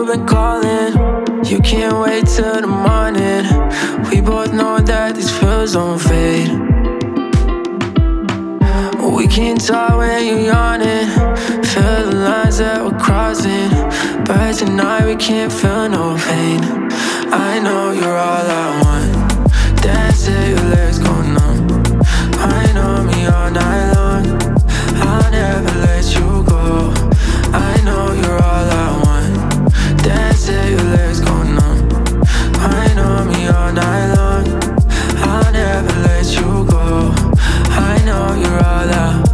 been calling. You can't wait till the morning. We both know that these feels don't fade. We can't talk when you're yawning. Feel the lines that we're crossing, but tonight we can't feel no pain. I know you're all I want. Dance till your legs go numb. I know me all night long. I'll never let you go. I know you're all I want. Dance till your legs go numb. I know me all night long. I'll never let you go. I know you're all I want.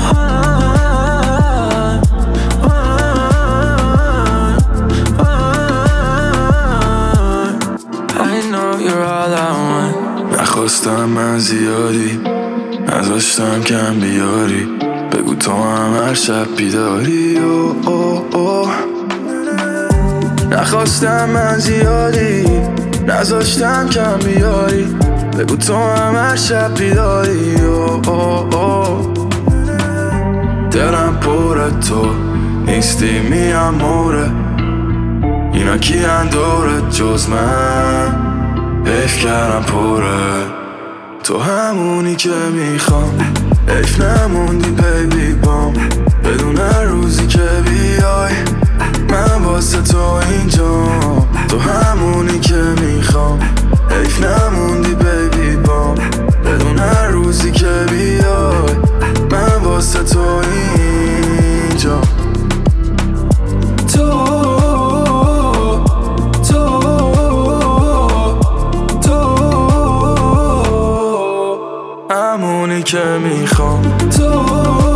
I know you're all I want. نخواستم من زیادی، نذاشتم کم بیاری. بگو تو هم هر شب بیداری. نخواستم من زیادی، نذاشتم کم بیاری. بگو تو هم هر شب بیداری. دلم پر تو نیستی میم موره. اینا کیان دورت جز من؟ حیف کردم پره. تو همونی که میخوام، حیف نموندی بیبی بام. بدون هر روزی که بیای من واسه تو اینجام. تو همونی که میخوام، حیف نموندی بیبی بام. بدون هر روزی که بیای من واسه تو اینجام. همونی که میخوام.